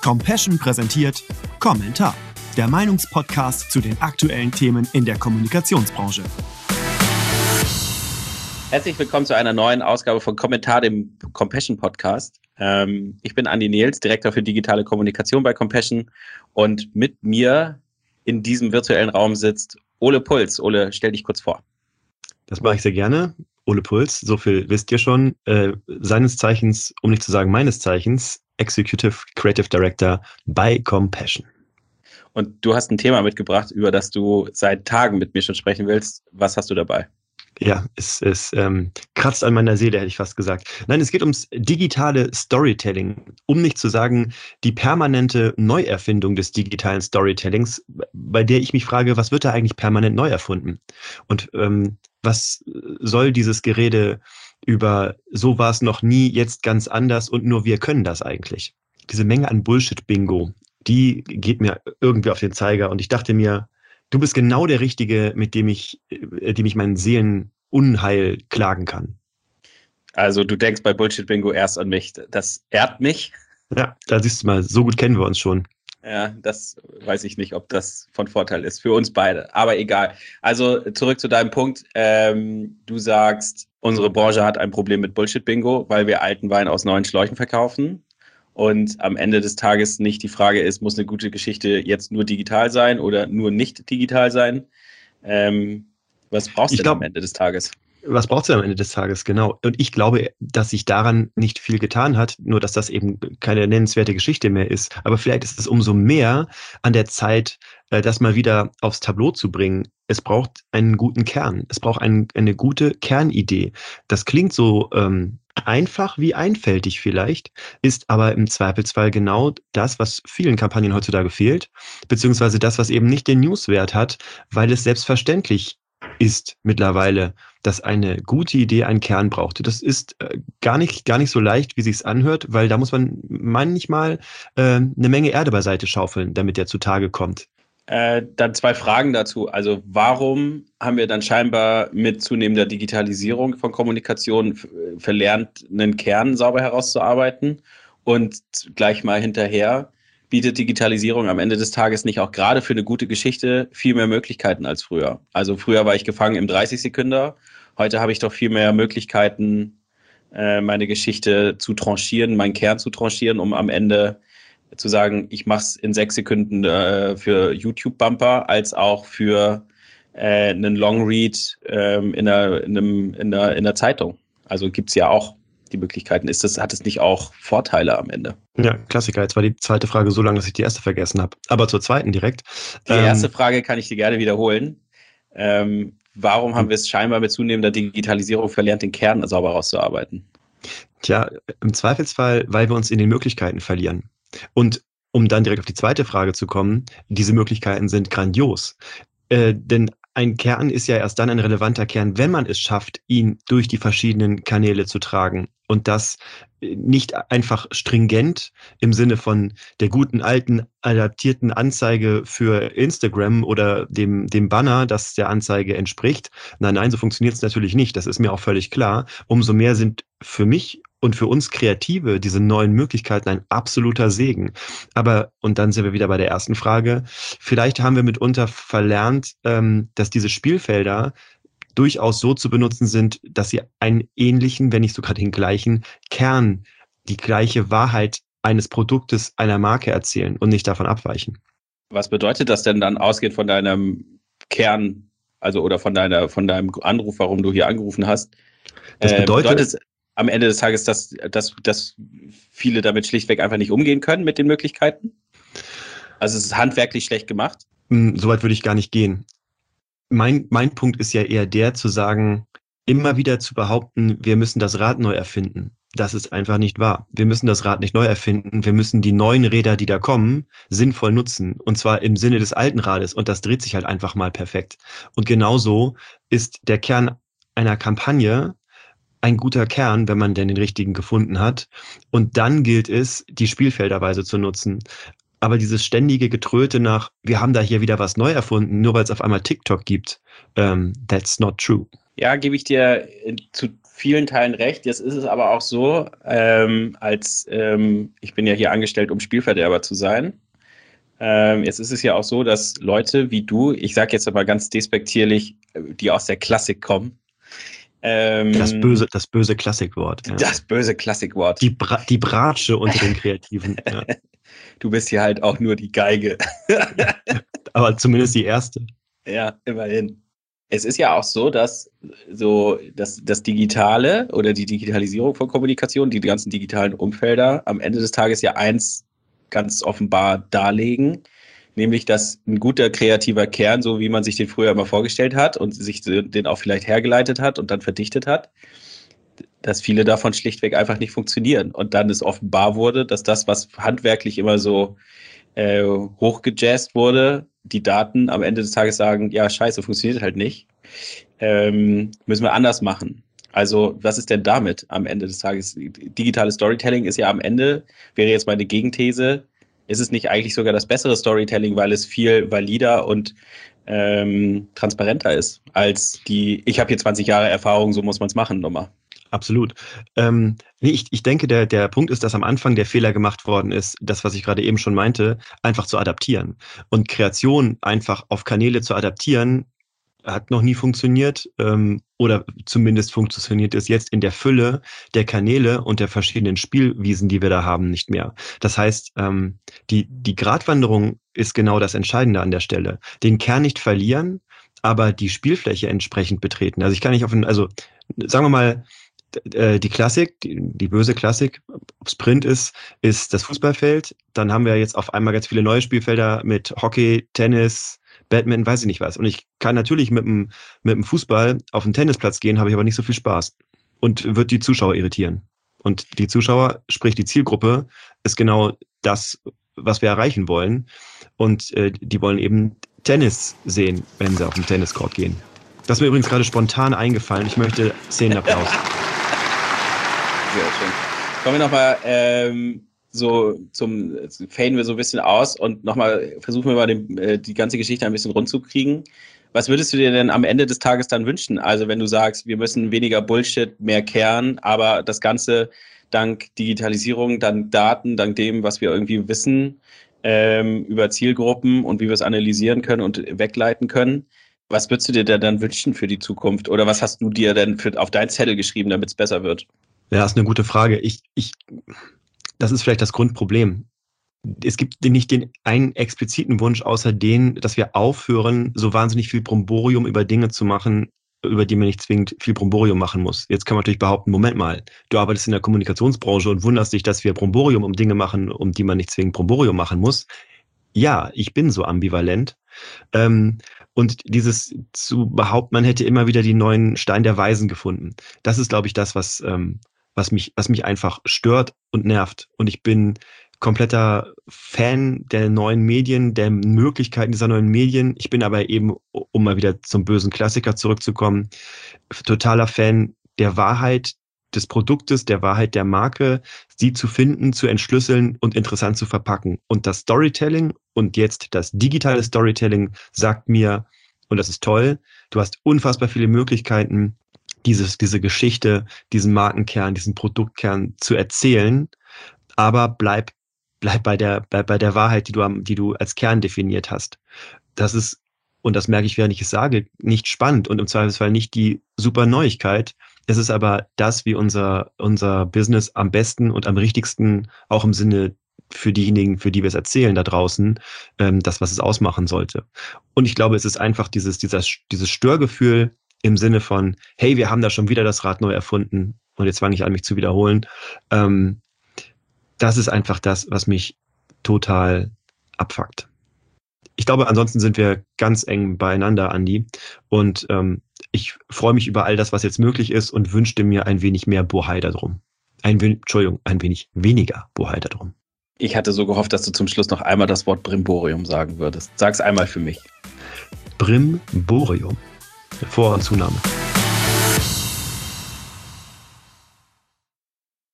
Compassion präsentiert Kommentar, der Meinungspodcast zu den aktuellen Themen in der Kommunikationsbranche. Herzlich willkommen zu einer neuen Ausgabe von Kommentar, dem Compassion Podcast. Ich bin Andi Nehls, Direktor für digitale Kommunikation bei Compassion, und mit mir in diesem virtuellen Raum sitzt Ole Puls. Ole, stell dich kurz vor. Das mache ich sehr gerne. Ole Puls, so viel wisst ihr schon, seines Zeichens, um nicht zu sagen meines Zeichens, Executive Creative Director bei Compassion. Und du hast ein Thema mitgebracht, über das du seit Tagen mit mir schon sprechen willst. Was hast du dabei? Ja, es kratzt an meiner Seele, hätte ich fast gesagt. Nein, es geht ums digitale Storytelling, um nicht zu sagen die permanente Neuerfindung des digitalen Storytellings, bei der ich mich frage, was wird da eigentlich permanent neu erfunden? Und was soll dieses Gerede über so war es noch nie, jetzt ganz anders und nur wir können das eigentlich? Diese Menge an Bullshit-Bingo, die geht mir irgendwie auf den Zeiger, und ich dachte mir, du bist genau der Richtige, mit dem ich meinen Seelenunheil klagen kann. Also du denkst bei Bullshit-Bingo erst an mich. Das ehrt mich. Ja, da siehst du mal, so gut kennen wir uns schon. Ja, das weiß ich nicht, ob das von Vorteil ist für uns beide. Aber egal. Also zurück zu deinem Punkt. Du sagst, unsere Branche hat ein Problem mit Bullshit-Bingo, weil wir alten Wein aus neuen Schläuchen verkaufen. Und am Ende des Tages nicht die Frage ist, muss eine gute Geschichte jetzt nur digital sein oder nur nicht digital sein? Was brauchst du denn am Ende des Tages? Was braucht sie am Ende des Tages, genau. Und ich glaube, dass sich daran nicht viel getan hat, nur dass das eben keine nennenswerte Geschichte mehr ist. Aber vielleicht ist es umso mehr an der Zeit, das mal wieder aufs Tableau zu bringen. Es braucht einen guten Kern. Es braucht eine gute Kernidee. Das klingt so einfach wie einfältig vielleicht, ist aber im Zweifelsfall genau das, was vielen Kampagnen heutzutage fehlt, beziehungsweise das, was eben nicht den Newswert hat, weil es selbstverständlich ist mittlerweile, dass eine gute Idee einen Kern braucht. Das ist gar nicht so leicht, wie sich's anhört, weil da muss man manchmal eine Menge Erde beiseite schaufeln, damit der zutage kommt. Dann zwei Fragen dazu. Also warum haben wir dann scheinbar mit zunehmender Digitalisierung von Kommunikation verlernt, einen Kern sauber herauszuarbeiten? Und gleich mal hinterher, bietet Digitalisierung am Ende des Tages nicht auch gerade für eine gute Geschichte viel mehr Möglichkeiten als früher? Also früher war ich gefangen im 30-Sekünder. Heute habe ich doch viel mehr Möglichkeiten, meine Geschichte zu tranchieren, meinen Kern zu tranchieren, um am Ende zu sagen, ich mache es in 6 Sekunden für YouTube-Bumper, als auch für einen Long-Read in einer Zeitung. Also gibt es ja auch die Möglichkeiten. Hat es nicht auch Vorteile am Ende? Ja, Klassiker. Jetzt war die zweite Frage so lang, dass ich die erste vergessen habe. Aber zur zweiten direkt. Die erste Frage kann ich dir gerne wiederholen. Warum haben wir es scheinbar mit zunehmender Digitalisierung verlernt, den Kern sauber rauszuarbeiten? Tja, im Zweifelsfall, weil wir uns in den Möglichkeiten verlieren. Und um dann direkt auf die zweite Frage zu kommen, diese Möglichkeiten sind grandios. Denn ein Kern ist ja erst dann ein relevanter Kern, wenn man es schafft, ihn durch die verschiedenen Kanäle zu tragen. Und das nicht einfach stringent im Sinne von der guten alten adaptierten Anzeige für Instagram oder dem Banner, das der Anzeige entspricht. Nein, so funktioniert es natürlich nicht. Das ist mir auch völlig klar. Umso mehr sind für mich und für uns Kreative diese neuen Möglichkeiten ein absoluter Segen. Aber, und dann sind wir wieder bei der ersten Frage, vielleicht haben wir mitunter verlernt, dass diese Spielfelder durchaus so zu benutzen sind, dass sie einen ähnlichen, wenn nicht sogar den gleichen Kern, die gleiche Wahrheit eines Produktes, einer Marke erzählen und nicht davon abweichen. Was bedeutet das denn dann, ausgehend von deinem Kern, also oder von deinem Anruf, warum du hier angerufen hast? Das bedeutet am Ende des Tages, dass viele damit schlichtweg einfach nicht umgehen können mit den Möglichkeiten? Also es ist handwerklich schlecht gemacht? Soweit würde ich gar nicht gehen. Mein Punkt ist ja eher der, zu sagen, immer wieder zu behaupten, wir müssen das Rad neu erfinden. Das ist einfach nicht wahr. Wir müssen das Rad nicht neu erfinden. Wir müssen die neuen Räder, die da kommen, sinnvoll nutzen. Und zwar im Sinne des alten Rades. Und das dreht sich halt einfach mal perfekt. Und genauso ist der Kern einer Kampagne ein guter Kern, wenn man denn den richtigen gefunden hat. Und dann gilt es, die spielfelderweise zu nutzen. Aber dieses ständige Getröte nach, wir haben da hier wieder was neu erfunden, nur weil es auf einmal TikTok gibt, that's not true. Ja, gebe ich dir zu vielen Teilen recht. Jetzt ist es aber auch so, ich bin ja hier angestellt, um Spielverderber zu sein. Jetzt ist es ja auch so, dass Leute wie du, ich sage jetzt aber ganz despektierlich, die aus der Klassik kommen. Das böse Klassikwort. Ja. Das böse Klassikwort. Die Bratsche unter den Kreativen. Ja. Du bist hier halt auch nur die Geige. Aber zumindest die erste. Ja, immerhin. Es ist ja auch so, dass das Digitale oder die Digitalisierung von Kommunikation, die ganzen digitalen Umfelder am Ende des Tages ja eins ganz offenbar darlegen, nämlich dass ein guter kreativer Kern, so wie man sich den früher immer vorgestellt hat und sich den auch vielleicht hergeleitet hat und dann verdichtet hat, dass viele davon schlichtweg einfach nicht funktionieren. Und dann es offenbar wurde, dass das, was handwerklich immer so hochgejazzt wurde, die Daten am Ende des Tages sagen, ja, scheiße, funktioniert halt nicht. Müssen wir anders machen. Also, was ist denn damit am Ende des Tages? Digitales Storytelling ist ja am Ende, wäre jetzt meine Gegenthese, ist es nicht eigentlich sogar das bessere Storytelling, weil es viel valider und transparenter ist als ich habe hier 20 Jahre Erfahrung, so muss man es machen, Nummer. Absolut. Ich denke, der Punkt ist, dass am Anfang der Fehler gemacht worden ist, das, was ich gerade eben schon meinte, einfach zu adaptieren. Und Kreation einfach auf Kanäle zu adaptieren, hat noch nie funktioniert oder zumindest funktioniert es jetzt in der Fülle der Kanäle und der verschiedenen Spielwiesen, die wir da haben, nicht mehr. Das heißt, die Gratwanderung ist genau das Entscheidende an der Stelle. Den Kern nicht verlieren, aber die Spielfläche entsprechend betreten. Also ich kann nicht sagen wir mal, die Klassik, die böse Klassik, ob Sprint ist das Fußballfeld. Dann haben wir jetzt auf einmal ganz viele neue Spielfelder mit Hockey, Tennis, Badminton, weiß ich nicht was. Und ich kann natürlich mit dem Fußball auf den Tennisplatz gehen, habe ich aber nicht so viel Spaß. Und wird die Zuschauer irritieren. Und die Zuschauer, sprich die Zielgruppe, ist genau das, was wir erreichen wollen. Und die wollen eben Tennis sehen, wenn sie auf den Tenniscourt gehen. Das ist mir übrigens gerade spontan eingefallen. Ich möchte Szenenapplaus. Sehr schön. Kommen wir nochmal faden wir so ein bisschen aus und nochmal versuchen wir mal die ganze Geschichte ein bisschen rund zu kriegen. Was würdest du dir denn am Ende des Tages dann wünschen? Also wenn du sagst, wir müssen weniger Bullshit, mehr Kern, aber das Ganze dank Digitalisierung, dank Daten, dank dem, was wir irgendwie wissen über Zielgruppen und wie wir es analysieren können und wegleiten können. Was würdest du dir denn dann wünschen für die Zukunft? Oder was hast du dir denn auf deinen Zettel geschrieben, damit es besser wird? Ja, ist eine gute Frage. Das ist vielleicht das Grundproblem. Es gibt nicht den einen expliziten Wunsch, außer den, dass wir aufhören, so wahnsinnig viel Bromborium über Dinge zu machen, über die man nicht zwingend viel Bromborium machen muss. Jetzt kann man natürlich behaupten, Moment mal, du arbeitest in der Kommunikationsbranche und wunderst dich, dass wir Bromborium um Dinge machen, um die man nicht zwingend Bromborium machen muss. Ja, ich bin so ambivalent. Und dieses zu behaupten, man hätte immer wieder die neuen Stein der Weisen gefunden, das ist, glaube ich, das, was mich einfach stört und nervt. Und ich bin kompletter Fan der neuen Medien, der Möglichkeiten dieser neuen Medien. Ich bin aber eben, um mal wieder zum bösen Klassiker zurückzukommen, totaler Fan der Wahrheit des Produktes, der Wahrheit der Marke, sie zu finden, zu entschlüsseln und interessant zu verpacken. Und das Storytelling und jetzt das digitale Storytelling sagt mir, und das ist toll, du hast unfassbar viele Möglichkeiten, diese Geschichte, diesen Markenkern, diesen Produktkern zu erzählen, aber bleib bei der Wahrheit, die du als Kern definiert hast. Das ist, und das merke ich, während ich es sage, nicht spannend und im Zweifelsfall nicht die super Neuigkeit. Es ist aber das, wie unser Business am besten und am richtigsten, auch im Sinne für diejenigen, für die wir es erzählen da draußen, das, was es ausmachen sollte. Und ich glaube, es ist einfach dieses Störgefühl im Sinne von, hey, wir haben da schon wieder das Rad neu erfunden und jetzt fange ich an, mich zu wiederholen. Das ist einfach das, was mich total abfuckt. Ich glaube, ansonsten sind wir ganz eng beieinander, Andi. Und ich freue mich über all das, was jetzt möglich ist und wünschte mir ein wenig mehr Bohai darum. Ein wenig weniger Bohai darum. Ich hatte so gehofft, dass du zum Schluss noch einmal das Wort Brimborium sagen würdest. Sag's einmal für mich. Brimborium. Vor- und Zunahme.